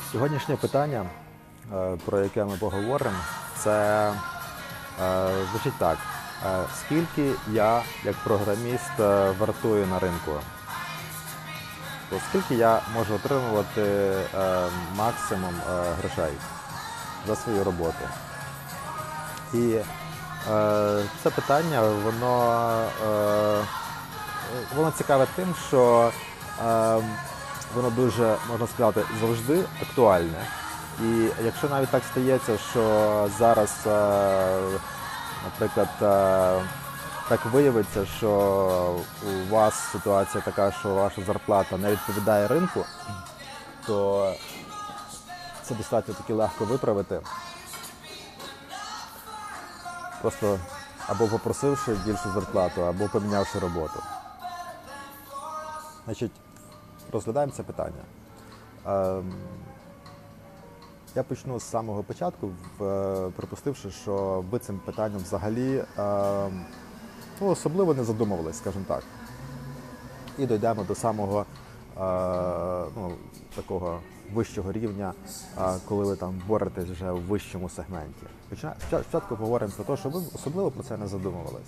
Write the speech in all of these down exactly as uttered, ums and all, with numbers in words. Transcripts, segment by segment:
Сьогоднішнє питання, е, про яке ми поговоримо, це е, звучить так. Е, Скільки я, як програміст, е, вартую на ринку? Тобто, скільки я можу отримувати е, максимум е, грошей за свою роботу? І е, це питання, воно, е, воно цікаве тим, що е, воно дуже, можна сказати, завжди актуальне. І якщо навіть так стається, що зараз, е, наприклад, е, так виявиться, що у вас ситуація така, що ваша зарплата не відповідає ринку, то це достатньо таки легко виправити. Просто або попросивши більшу зарплату, або помінявши роботу. Значить, розглядаємо це питання. Ем, Я почну з самого початку, в- припустивши, що ви цим питанням взагалі ем, ну, особливо не задумувались, скажімо так. І дійдемо до самого е, ну, такого вищого рівня, е, коли ви там боретесь вже у вищому сегменті. Почина- спочат- Спочатку поговоримо про те, що ви особливо про це не задумувались.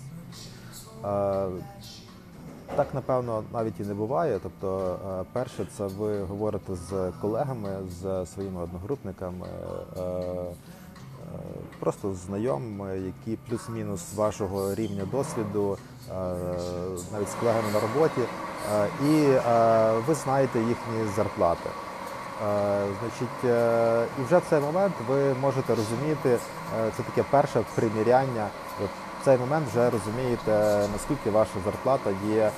Е, Так, напевно, навіть і не буває. Тобто, е, перше, це ви говорите з колегами, з своїми одногрупниками, е, е, просто з знайомими, які плюс-мінус вашого рівня досвіду, е, навіть з колегами на роботі, е, і е, ви знаєте їхні зарплати. Е, Значить, е, і вже в цей момент ви можете розуміти, е, це таке перше приміряння. От в цей момент вже розумієте, наскільки ваша зарплата є е,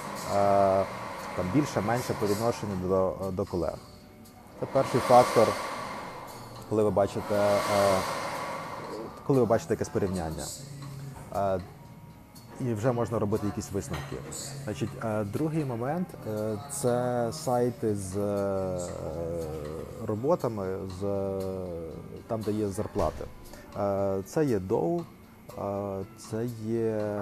там, більше-менше по відношенню до, до колег. Це перший фактор, коли ви бачите, е, коли ви бачите якесь порівняння. Е, І вже можна робити якісь висновки. Значить, е, другий момент е, це сайти з е, роботами, з, там, де є зарплати. Е, Це є Доу, е, це є,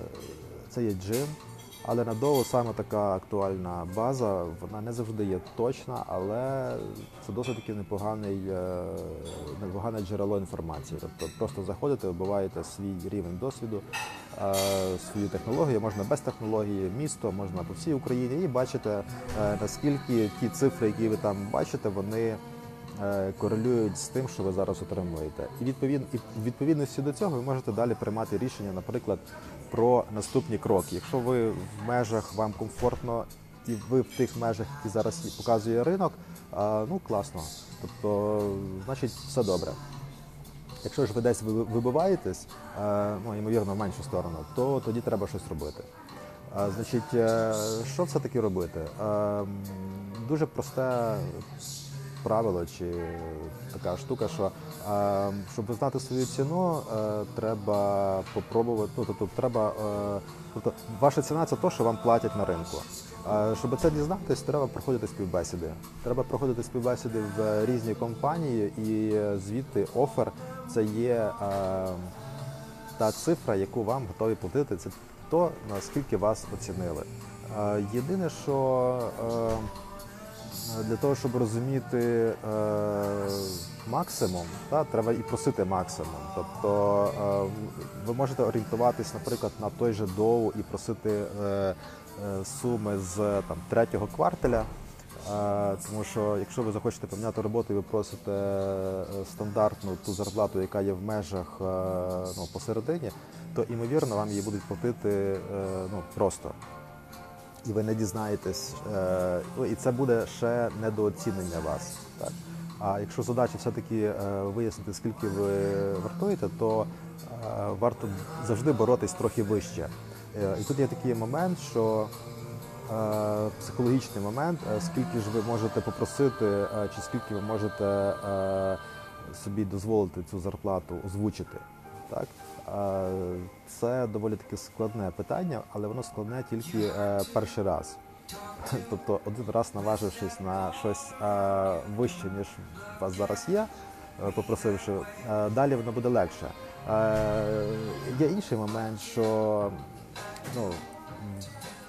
це є Джим, але на Доу саме така актуальна база, вона не завжди є точна, але це досить таки непоганий, е, непогане джерело інформації. Тобто просто заходите, вбиваєте свій рівень досвіду, е, свою технологію, можна без технології, місто, можна по всій Україні і бачите, е, наскільки ті цифри, які ви там бачите, вони е, корелюють з тим, що ви зараз отримуєте. І відповід, і в відповідності до цього ви можете далі приймати рішення, наприклад, про наступні кроки. Якщо ви в межах, вам комфортно і ви в тих межах, які зараз показує ринок, е, ну класно. Тобто, значить, все добре. Якщо ж ви десь ви- вибиваєтесь, е, ну, ймовірно, в меншу сторону, то тоді треба щось робити. Е, Значить, е, що все-таки робити? Е, Дуже просте правило чи така штука, що е, щоб знати свою ціну, е, треба попробувати, ну, тобто, треба, е, тобто, ваша ціна – це те, що вам платять на ринку. Е, Щоб це дізнатись, треба проходити співбесіди. Треба проходити співбесіди в різні компанії, і звідти офер – це є е, та цифра, яку вам готові платити, це то, наскільки вас оцінили. Е, Єдине, що е, для того, щоб розуміти е, максимум, та, треба і просити максимум. Тобто е, ви можете орієнтуватись, наприклад, на той же Доу і просити е, е, суми з там, третього кварталя. Е, Тому що якщо ви захочете поміняти роботу і ви просите е, стандартну ту зарплату, яка є в межах е, ну, посередині, то, ймовірно, вам її будуть платити е, ну, просто. І ви не дізнаєтесь, е, ну, і це буде ще недооцінення вас. Так? А якщо задача все-таки е, вияснити, скільки ви вартуєте, то е, варто завжди боротись трохи вище. Е, І тут є такий момент, що е, психологічний момент, е, скільки ж ви можете попросити, е, чи скільки ви можете е, собі дозволити цю зарплату озвучити. Так? Е, Це доволі таки складне питання, але воно складне тільки е, перший раз. Тобто один раз наважившись на щось е, вище, ніж у вас зараз є, е, попросивши, е, далі воно буде легше. Е, Є інший момент, що ну,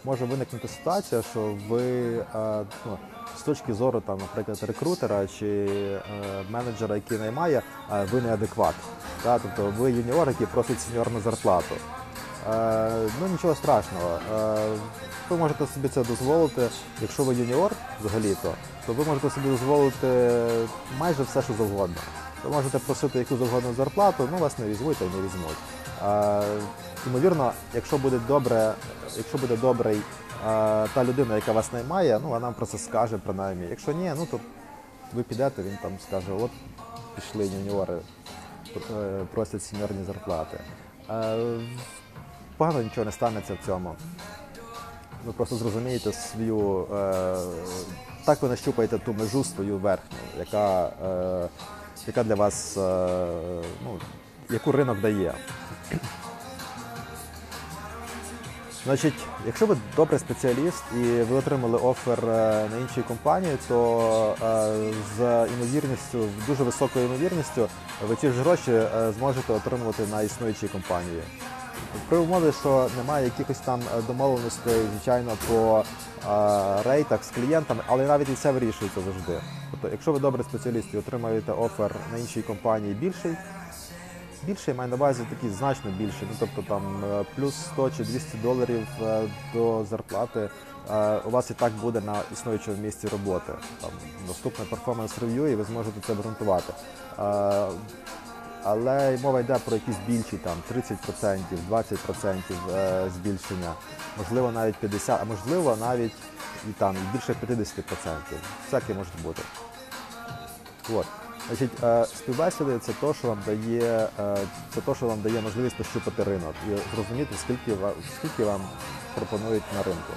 може виникнути ситуація, що ви ну, з точки зору, там, наприклад, рекрутера чи менеджера, який наймає, ви неадекват. Да? Тобто ви юніор, який просить сеньорну зарплату. Ну, нічого страшного. Ви можете собі це дозволити, якщо ви юніор взагалі-то, то ви можете собі дозволити майже все, що завгодно. Ви можете просити яку завгодно зарплату, ну вас не візьмуть, а й не візьмуть. Ймовірно, якщо буде добре, якщо буде добрий та людина, яка вас наймає, ну вона вам про це скаже принаймні. Якщо ні, ну то ви підете, він там скаже, от пішли юніори, просять сеньорні зарплати. Погано нічого не станеться в цьому. Ви просто зрозумієте свою, е, так ви нащупаєте ту межу свою верхню, яка, е, яка для вас, е, ну, яку ринок дає. Значить, якщо ви добрий спеціаліст і ви отримали офер на іншій компанії, то е, з ймовірністю, дуже високою ймовірністю, ви ці ж гроші е, зможете отримувати на існуючій компанії. При умові, що немає якихось там домовленостей, звичайно, по е, рейтах з клієнтами, але навіть і це вирішується завжди. Тобто, якщо ви добрий спеціаліст і отримаєте офер на іншій компанії більший, більший, маю на увазі такий значно більший, ну тобто там плюс сто чи двісті доларів до зарплати, е, у вас і так буде на існуючому місці роботи. Там наступне перформанс-рев'ю і ви зможете це обґрунтувати. Е, Але мова йде про якісь більші, там, тридцять відсотків, двадцять відсотків збільшення, можливо навіть п'ятдесят відсотків, а можливо навіть і, там, і більше п'ятдесят відсотків. Всяке може бути. От. Значить, співбесіди – це те, що вам дає, це те, що вам дає можливість пощупати ринок і зрозуміти, скільки, скільки вам пропонують на ринку.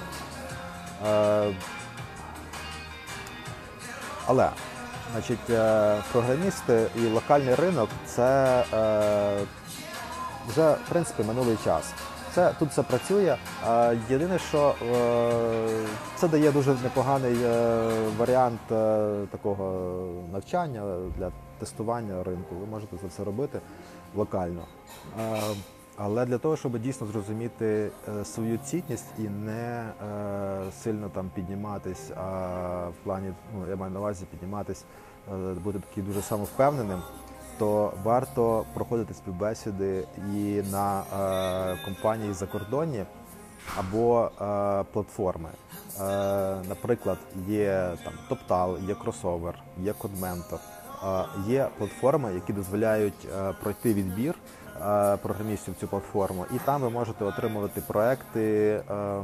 Але Значить, програмісти і локальний ринок – це е, вже, в принципі, минулий час. Це, тут це працює. Е, єдине, що е, це дає дуже непоганий е, варіант е, такого навчання для тестування ринку. Ви можете це все робити локально. Е, але для того, щоб дійсно зрозуміти е, свою цінність і не е, сильно там підніматись, а в плані, ну, я маю на увазі підніматись, е, бути такий дуже самовпевненим, то варто проходити співбесіди і на е, компанії закордонні або е, платформи. Е, наприклад, є там TopTal, є Crossover, є CodeMentor. Е, є платформи, які дозволяють е, пройти відбір програмістів в цю платформу, і там ви можете отримувати проекти е, е,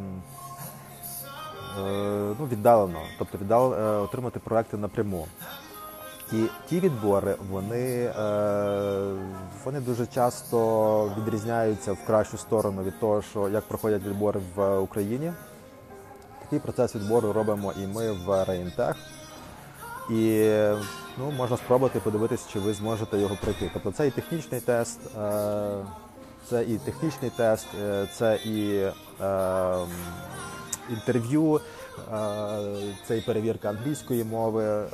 ну, віддалено, тобто віддал, е, отримати проекти напряму. І ті відбори, вони, е, вони дуже часто відрізняються в кращу сторону від того, що як проходять відбори в Україні. Такий процес відбору робимо і ми в Reintech. І ну, можна спробувати подивитися, чи ви зможете його пройти. Тобто це і технічний тест, це і технічний тест, це і е, інтерв'ю, це і перевірка англійської мови. Е,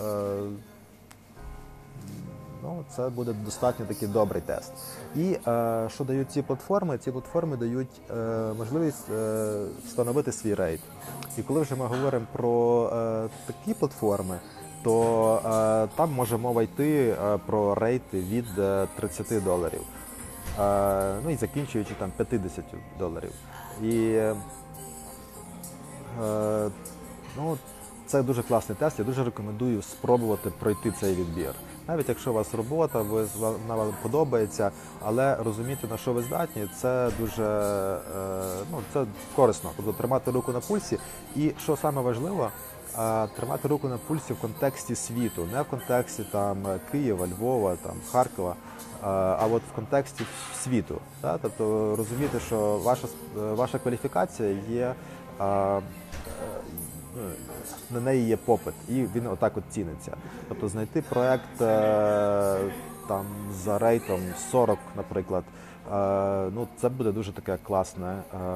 ну, це буде достатньо такий добрий тест. І е, що дають ці платформи? Ці платформи дають е, можливість е, встановити свій рейт. І коли вже ми говоримо про е, такі платформи, то е, там може мова йти е, про рейти від е, тридцяти доларів, е, ну і закінчуючи там п'ятдесят доларів. І е, ну, це дуже класний тест, я дуже рекомендую спробувати пройти цей відбір. Навіть якщо у вас робота, ви, вона вам подобається, але розуміти, на що ви здатні, це дуже е, ну, це корисно. Тобто тримати руку на пульсі. І що саме важливо, тримати руку на пульсі в контексті світу, не в контексті там, Києва, Львова, там, Харкова, а от в контексті світу. Так? Тобто розуміти, що ваша, ваша кваліфікація є, а, на неї є попит, і він отак от ціниться. Тобто знайти проєкт там, за рейтом сорок, наприклад, ну, це буде дуже таке класне,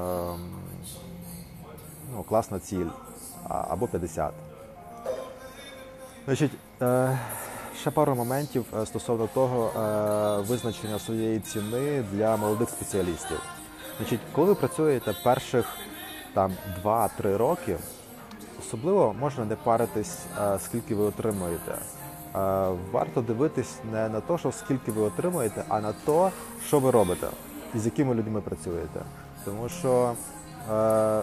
ну, класна ціль. Або п'ятдесят. Значить, ще пару моментів стосовно того визначення своєї ціни для молодих спеціалістів. Значить, коли ви працюєте перших там два-три роки, особливо можна не паритись, скільки ви отримуєте. Варто дивитись не на те, що скільки ви отримуєте, а на те, що ви робите і з якими людьми працюєте. Тому що е,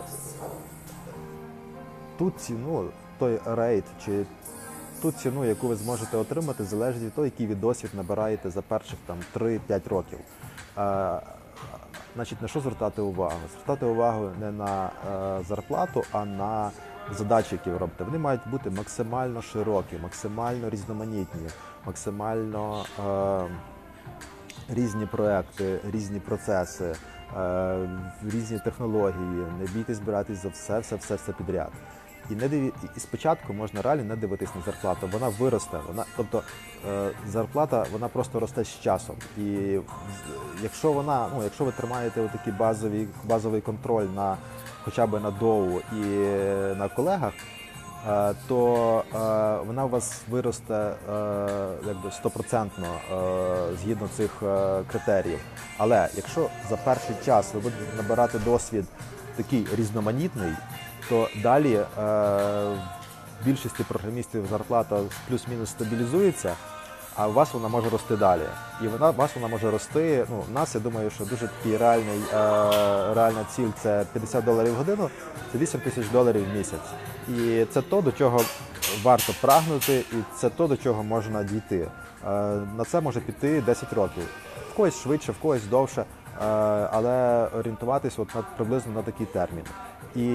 ту ціну, той рейт чи ту ціну, яку ви зможете отримати, залежить від того, який ви досвід набираєте за перших там три-п'ять років. Е, значить, на що звертати увагу? Звертати увагу не на е, зарплату, а на задачі, які ви робите. Вони мають бути максимально широкі, максимально різноманітні, максимально е, різні проекти, різні процеси, е, різні технології. Не бійтесь братись за все, все, все, все підряд. І не диві... і спочатку можна реально не дивитись на зарплату, вона виросте. Вона, тобто е, зарплата вона просто росте з часом. І якщо вона, ну якщо ви тримаєте такий базовий, базовий контроль на хоча б на доу і на колегах, е, то е, вона у вас виросте е, якби стопроцентно е, згідно цих е, критеріїв. Але якщо за перший час ви будете набирати досвід такий різноманітний, то далі е, в більшості програмістів зарплата плюс-мінус стабілізується, а у вас вона може рости далі. І вона, у вас вона може рости, ну, у нас, я думаю, що дуже такий реальний, е, реальна ціль – це п'ятдесят доларів в годину, це вісім тисяч доларів в місяць. І це то, до чого варто прагнути, і це то, до чого можна дійти. Е, на це може піти десять років. В когось швидше, в когось довше, е, але орієнтуватись от на, приблизно на такий термін. І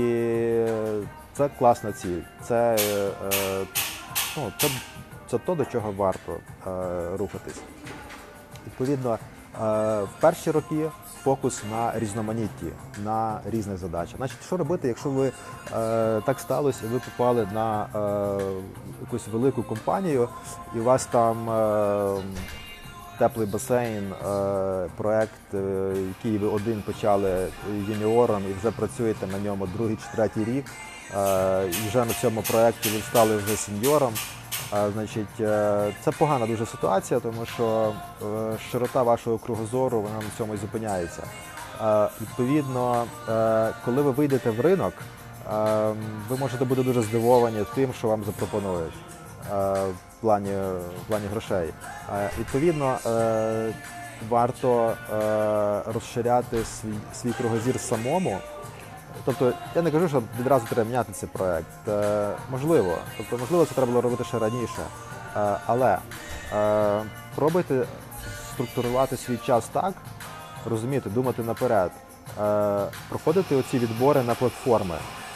це класна ціль. Це, е, ну, це, це то, до чого варто е, рухатись. Відповідно, е, в перші роки фокус на різноманітті, на різних задачах. Значить, що робити, якщо ви е, так сталося, і ви попали на е, якусь велику компанію, і у вас там е, теплий басейн, проект, який ви один почали юніором і вже працюєте на ньому другий чи третій рік, і вже на цьому проєкті ви стали вже сеньором. Значить, це погана дуже ситуація, тому що широта вашого кругозору вона на цьому і зупиняється. Відповідно, коли ви вийдете в ринок, ви можете бути дуже здивовані тим, що вам запропонують в плані, в плані грошей. Відповідно, варто розширяти свій, свій кругозір самому. Тобто, я не кажу, що відразу треба міняти цей проєкт. Можливо, тобто, можливо, це треба було робити ще раніше. Але пробуйте структурувати свій час так, розуміти, думати наперед, проходити оці відбори на платформи,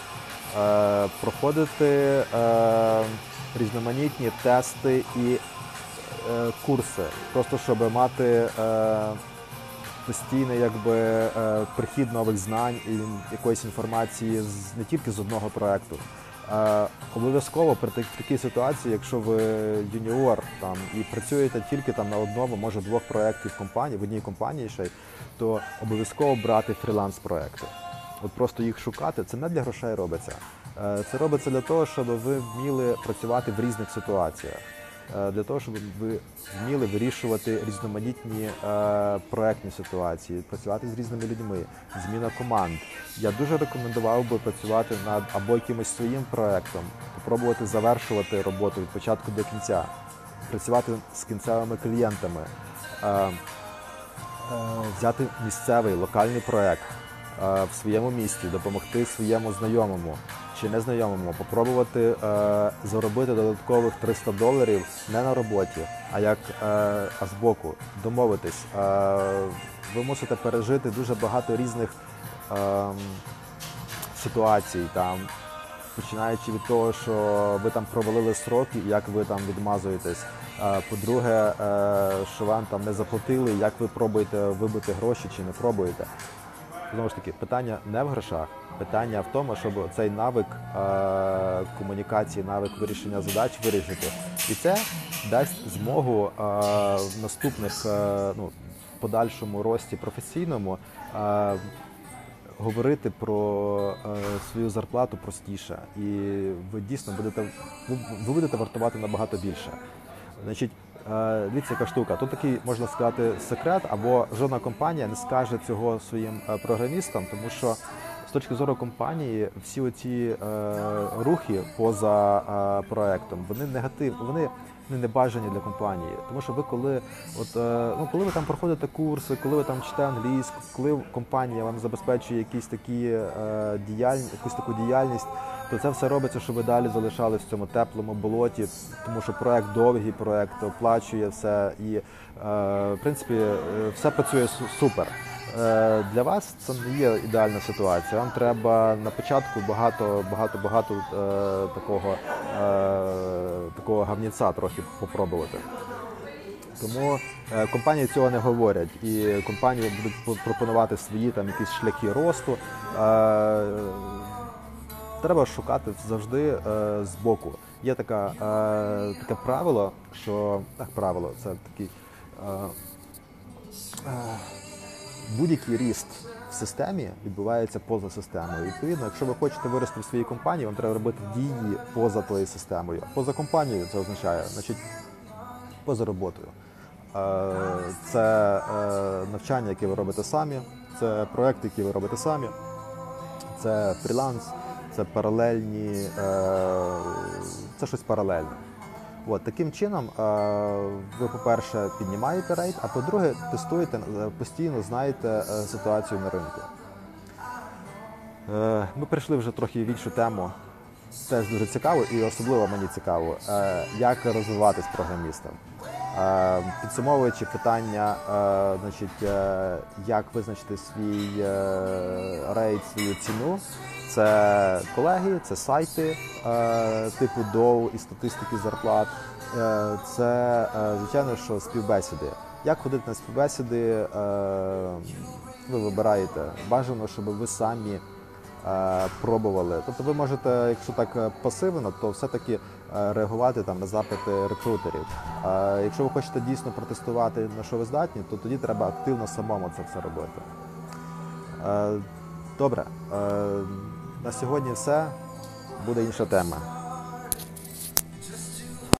проходити різноманітні тести і е, курси, просто щоб мати е, постійний якби, е, прихід нових знань і якоїсь інформації з, не тільки з одного проєкту. Е, обов'язково при так, такій ситуації, якщо ви юніор там, і працюєте тільки там, на одному, може двох проєктів компанії, в одній компанії ще, то обов'язково брати фріланс-проєкти. От просто їх шукати, це не для грошей робиться. Це робиться для того, щоб ви вміли працювати в різних ситуаціях, для того, щоб ви вміли вирішувати різноманітні е, проектні ситуації, працювати з різними людьми, зміна команд. Я дуже рекомендував би працювати над або якимось своїм проектом, спробувати завершувати роботу від початку до кінця, працювати з кінцевими клієнтами, е, е, взяти місцевий, локальний проект е, в своєму місті, допомогти своєму знайомому чи незнайомому, попробувати е, заробити додаткових триста доларів не на роботі, а як е, а збоку, домовитись. Е, ви мусите пережити дуже багато різних е, ситуацій, там, починаючи від того, що ви там провалили сроки, як ви там відмазуєтесь. Е, по-друге, е, що вам там не заплатили, як ви пробуєте вибити гроші чи не пробуєте. Знову ж таки, питання не в грошах, питання в тому, щоб цей навик е, комунікації, навик вирішення задач вирішити. І це дасть змогу е, в наступних, е, ну, подальшому рості професійному е, говорити про е, свою зарплату простіше. І ви дійсно будете, ви, ви будете вартувати набагато більше. Значить, дивіться, яка штука. Тут такий, можна сказати, секрет, або жодна компанія не скаже цього своїм програмістам, тому що з точки зору компанії, всі оці е, рухи поза е, проектом, вони негатив, вони не бажані для компанії. Тому що ви коли, от, е, ну, коли ви там проходите курси, коли ви там вчите англійську, коли компанія вам забезпечує якісь такі, е, діяль... якусь таку діяльність, то це все робиться, щоб ви далі залишались в цьому теплому болоті, тому що проект довгий, проект оплачує все і, е, в принципі, все працює супер. Е, Для вас це не є ідеальна ситуація. Вам треба на початку багато, багато, багато е, такого, е, такого гавніця трохи попробувати. Тому е, компанії цього не говорять, і компанії будуть пропонувати свої там якісь шляхи росту. Е, Треба шукати завжди е, збоку. Є така, е, таке правило, що так, правило, це такий е, е, будь-який ріст в системі відбувається поза системою. Відповідно, якщо ви хочете вирости в своїй компанії, вам треба робити дії поза тою системою. Поза компанією це означає, значить, поза роботою. Е, це е, навчання, яке ви робите самі, це проекти, які ви робите самі, це фріланс. Це паралельні, це щось паралельне. От, таким чином ви, по-перше, піднімаєте рейт, а по-друге, тестуєте, постійно знаєте ситуацію на ринку. Ми перейшли вже трохи в іншу тему. Теж дуже цікаво і особливо мені цікаво, як розвиватись програмістам. Підсумовуючи питання, значить, як визначити свій рейт, свою ціну, це колеги, це сайти типу доу і статистики зарплат, це, звичайно, що співбесіди. Як ходити на співбесіди, ви вибираєте. Бажано, щоб ви самі пробували. Тобто ви можете, якщо так пасивно, то все-таки реагувати там на запити рекрутерів. А якщо ви хочете дійсно протестувати, на що ви здатні, то тоді треба активно самому це все робити. Добре, на сьогодні все. Буде інша тема.